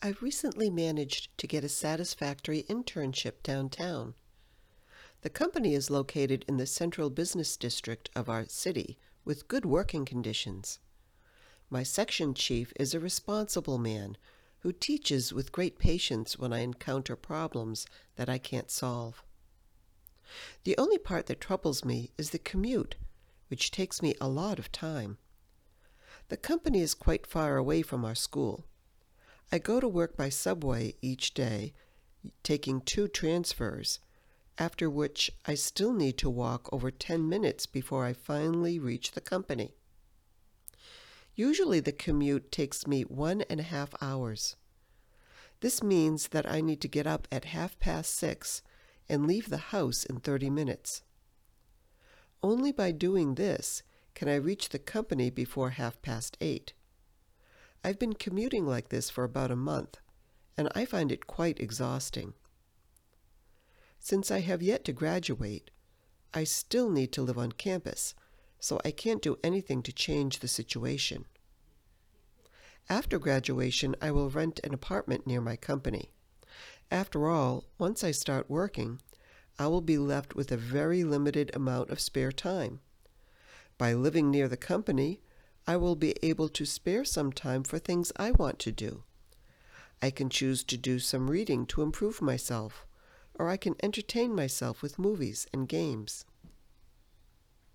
I've recently managed to get a satisfactory internship downtown. The company is located in the central business district of our city with good working conditions. My section chief is a responsible man who teaches with great patience when I encounter problems that I can't solve. The only part that troubles me is the commute, which takes me a lot of time. The company is quite far away from our school. I go to work by subway each day, taking 2 transfers, after which I still need to walk over 10 minutes before I finally reach the company. Usually the commute takes me 1.5 hours. This means that I need to get up at 6:30 and leave the house in 30 minutes. Only by doing this can I reach the company before 8:30. I've been commuting like this for about a month, and I find it quite exhausting. Since I have yet to graduate, I still need to live on campus, so I can't do anything to change the situation. After graduation, I will rent an apartment near my company. After all, once I start working, I will be left with a very limited amount of spare time. By living near the company, I will be able to spare some time for things I want to do. I can choose to do some reading to improve myself, or I can entertain myself with movies and games.